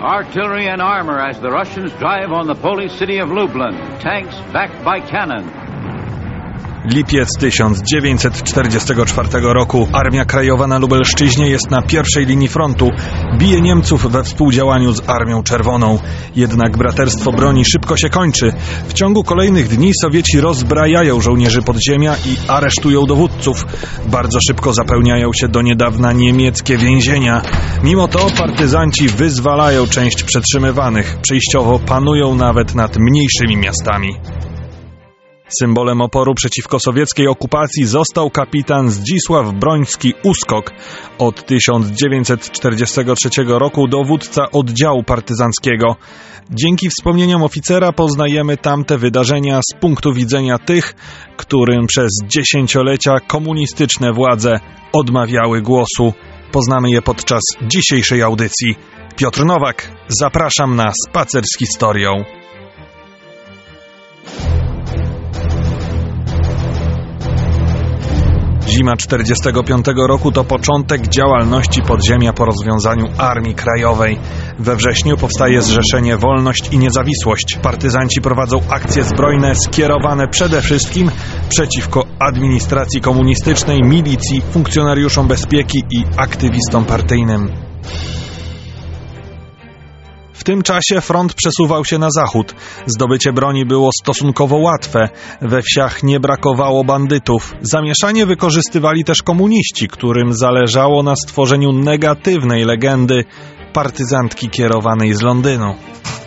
Artillery and armor as the Russians drive on the Polish city of Lublin. Tanks backed by cannon. Lipiec 1944 roku. Armia Krajowa na Lubelszczyźnie jest na pierwszej linii frontu. Bije Niemców we współdziałaniu z Armią Czerwoną. Jednak braterstwo broni szybko się kończy. W ciągu kolejnych dni Sowieci rozbrajają żołnierzy podziemia i aresztują dowódców. Bardzo szybko zapełniają się do niedawna niemieckie więzienia. Mimo to partyzanci wyzwalają część przetrzymywanych. Przejściowo panują nawet nad mniejszymi miastami. Symbolem oporu przeciwko sowieckiej okupacji został kapitan Zdzisław Broński-Uskok. Od 1943 roku dowódca oddziału partyzanckiego. Dzięki wspomnieniom oficera poznajemy tamte wydarzenia z punktu widzenia tych, którym przez dziesięciolecia komunistyczne władze odmawiały głosu. Poznamy je podczas dzisiejszej audycji. Piotr Nowak, zapraszam na spacer z historią. Zima 1945 roku to początek działalności podziemia po rozwiązaniu Armii Krajowej. We wrześniu powstaje Zrzeszenie Wolność i Niezawisłość. Partyzanci prowadzą akcje zbrojne skierowane przede wszystkim przeciwko administracji komunistycznej, milicji, funkcjonariuszom bezpieki i aktywistom partyjnym. W tym czasie front przesuwał się na zachód. Zdobycie broni było stosunkowo łatwe. We wsiach nie brakowało bandytów. Zamieszanie wykorzystywali też komuniści, którym zależało na stworzeniu negatywnej legendy partyzantki kierowanej z Londynu.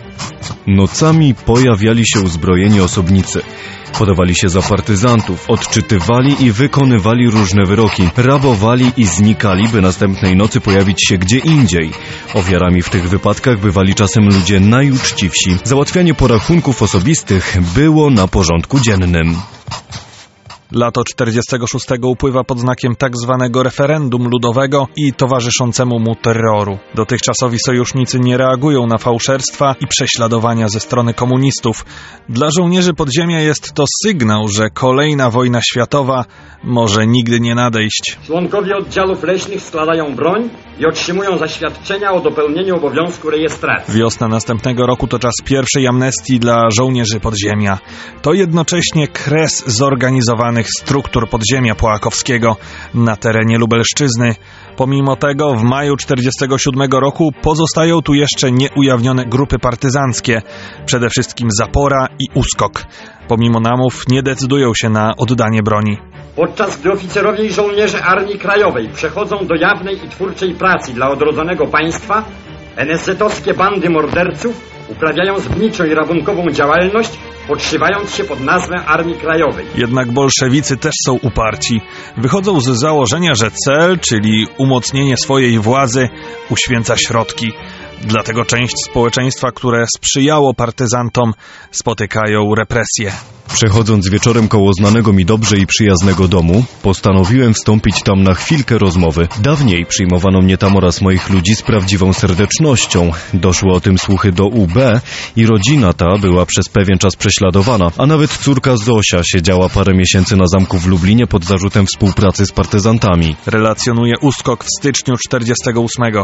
Nocami pojawiali się uzbrojeni osobnicy. Podawali się za partyzantów, odczytywali i wykonywali różne wyroki, rabowali i znikali, by następnej nocy pojawić się gdzie indziej. Ofiarami w tych wypadkach bywali czasem ludzie najuczciwsi. Załatwianie porachunków osobistych było na porządku dziennym. Lato 46 upływa pod znakiem tak zwanego referendum ludowego i towarzyszącemu mu terroru. Dotychczasowi sojusznicy nie reagują na fałszerstwa i prześladowania ze strony komunistów. Dla żołnierzy podziemia jest to sygnał, że kolejna wojna światowa może nigdy nie nadejść. Członkowie oddziałów leśnych składają broń i otrzymują zaświadczenia o dopełnieniu obowiązku rejestracji. Wiosna następnego roku to czas pierwszej amnestii dla żołnierzy podziemia. To jednocześnie kres zorganizowanych struktur podziemia połakowskiego na terenie Lubelszczyzny. Pomimo tego w maju 1947 roku pozostają tu jeszcze nieujawnione grupy partyzanckie, przede wszystkim Zapora i Uskok. Pomimo namów nie decydują się na oddanie broni. Podczas gdy oficerowie i żołnierze Armii Krajowej przechodzą do jawnej i twórczej pracy dla odrodzonego państwa, NSZ-owskie bandy morderców uprawiają zbójczą i rabunkową działalność, podszywając się pod nazwę Armii Krajowej. Jednak bolszewicy też są uparci. Wychodzą z założenia, że cel, czyli umocnienie swojej władzy, uświęca środki. Dlatego część społeczeństwa, które sprzyjało partyzantom, spotykają represje. Przechodząc wieczorem koło znanego mi dobrze i przyjaznego domu, postanowiłem wstąpić tam na chwilkę rozmowy. Dawniej przyjmowano mnie tam oraz moich ludzi z prawdziwą serdecznością. Doszły o tym słuchy do UB i rodzina ta była przez pewien czas prześladowana, a nawet córka Zosia siedziała parę miesięcy na zamku w Lublinie pod zarzutem współpracy z partyzantami. Relacjonuje Uskok w styczniu 1948.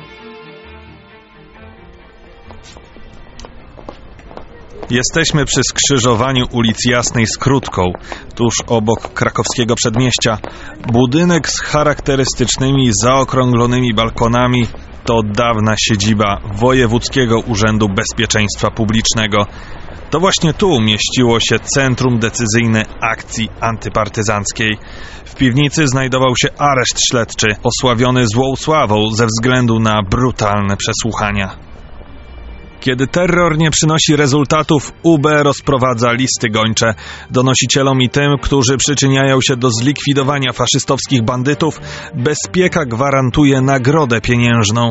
Jesteśmy przy skrzyżowaniu ulic Jasnej z Krótką, tuż obok krakowskiego przedmieścia. Budynek z charakterystycznymi zaokrąglonymi balkonami to dawna siedziba Wojewódzkiego Urzędu Bezpieczeństwa Publicznego. To właśnie tu mieściło się centrum decyzyjne akcji antypartyzanckiej. W piwnicy znajdował się areszt śledczy, osławiony złą sławą ze względu na brutalne przesłuchania. Kiedy terror nie przynosi rezultatów, UB rozprowadza listy gończe. Donosicielom i tym, którzy przyczyniają się do zlikwidowania faszystowskich bandytów, bezpieka gwarantuje nagrodę pieniężną.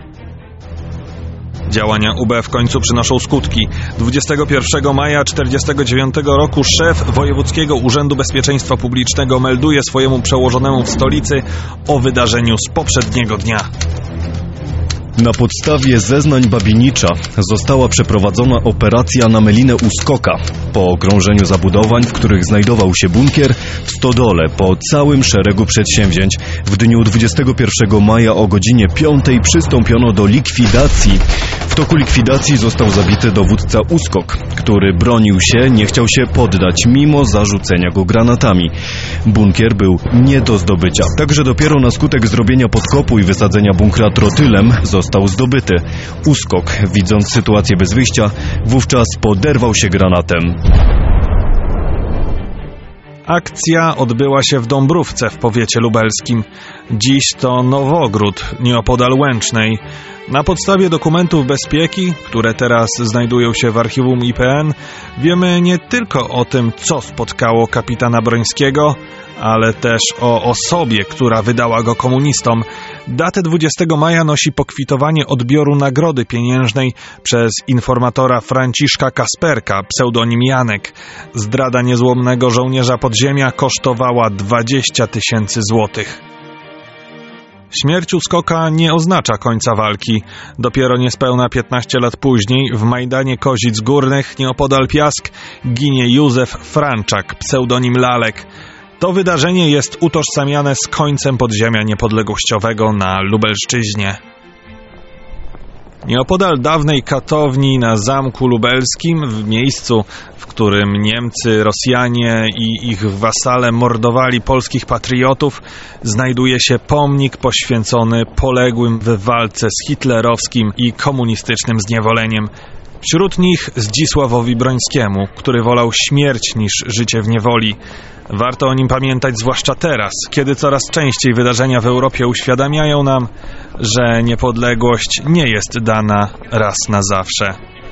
Działania UB w końcu przynoszą skutki. 21 maja 1949 roku szef Wojewódzkiego Urzędu Bezpieczeństwa Publicznego melduje swojemu przełożonemu w stolicy o wydarzeniu z poprzedniego dnia. Na podstawie zeznań Babinicza została przeprowadzona operacja na Melinę Uskoka. Po okrążeniu zabudowań, w których znajdował się bunkier, w stodole, po całym szeregu przedsięwzięć, w dniu 21 maja o godzinie 5 przystąpiono do likwidacji. W toku likwidacji został zabity dowódca Uskok, który bronił się, nie chciał się poddać, mimo zarzucenia go granatami. Bunkier był nie do zdobycia. Także dopiero na skutek zrobienia podkopu i wysadzenia bunkra trotylem został zdobyty. Uskok, widząc sytuację bez wyjścia, wówczas poderwał się granatem. Akcja odbyła się w Dąbrówce w powiecie lubelskim. Dziś to Nowogród, nieopodal Łęcznej. Na podstawie dokumentów bezpieki, które teraz znajdują się w archiwum IPN, wiemy nie tylko o tym, co spotkało kapitana Brońskiego, ale też o osobie, która wydała go komunistom. Datę 20 maja nosi pokwitowanie odbioru nagrody pieniężnej przez informatora Franciszka Kasperka, pseudonim Janek. Zdrada niezłomnego żołnierza podziemia kosztowała 20 000 złotych. Śmierć Uskoka nie oznacza końca walki. Dopiero niespełna 15 lat później w Majdanie Kozic Górnych, nieopodal Piask, ginie Józef Franczak, pseudonim Lalek. To wydarzenie jest utożsamiane z końcem podziemia niepodległościowego na Lubelszczyźnie. Nieopodal dawnej katowni na Zamku Lubelskim, w miejscu, w którym Niemcy, Rosjanie i ich wasale mordowali polskich patriotów, znajduje się pomnik poświęcony poległym w walce z hitlerowskim i komunistycznym zniewoleniem. Wśród nich Zdzisławowi Brońskiemu, który wolał śmierć niż życie w niewoli. Warto o nim pamiętać zwłaszcza teraz, kiedy coraz częściej wydarzenia w Europie uświadamiają nam, że niepodległość nie jest dana raz na zawsze.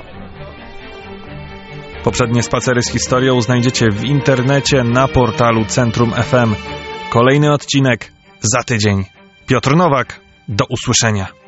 Poprzednie spacery z historią znajdziecie w internecie na portalu Centrum FM. Kolejny odcinek za tydzień. Piotr Nowak, do usłyszenia.